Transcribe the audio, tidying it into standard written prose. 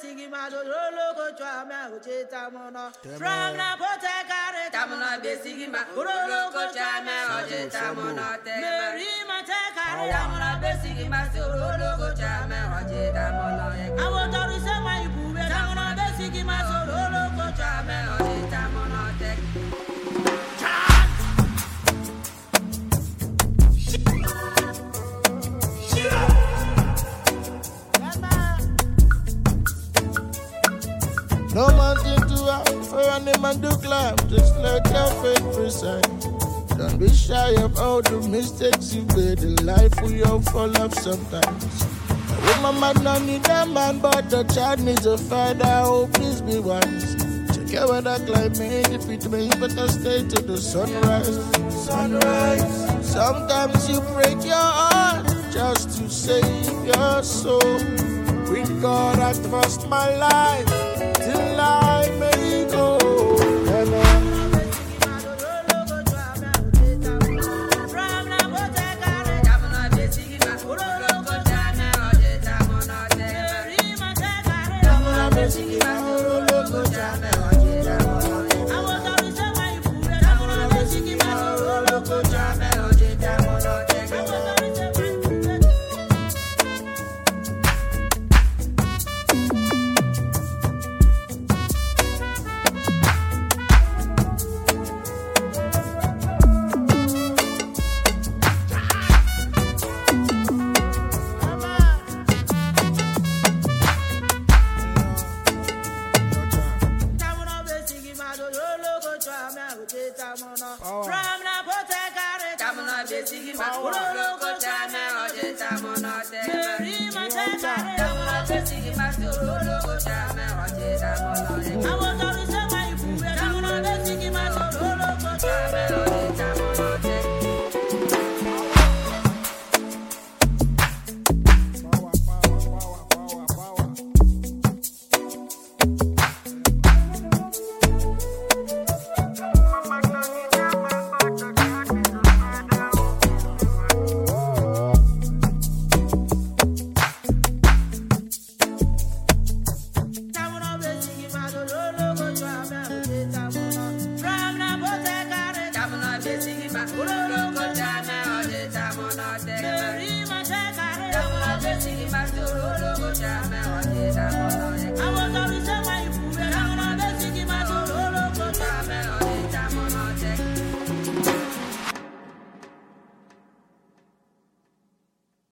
No mountain too high for any man to climb, just like your faithful sign. Don't be shy of all the mistakes you made in life. We all fall off sometimes. A woman might not need a man, but the child needs a father. Oh, please be wise. Check out what I climate. If it may, you better stay to the sunrise. Sunrise. Sometimes you break your heart just to save your soul. With God, I trust my life till I may go. Power.